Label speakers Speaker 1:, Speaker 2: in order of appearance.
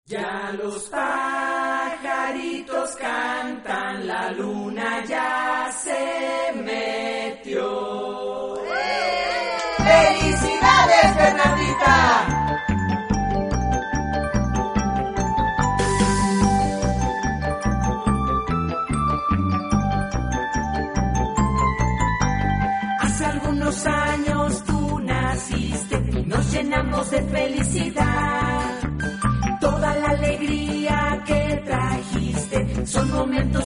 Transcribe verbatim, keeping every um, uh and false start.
Speaker 1: Ya los pajaritos cantan, la luna ya se metió. ¡Felicidades, Bernardita! Hace algunos años tú naciste y nos llenamos de felicidad. Toda la alegría que trajiste son momentos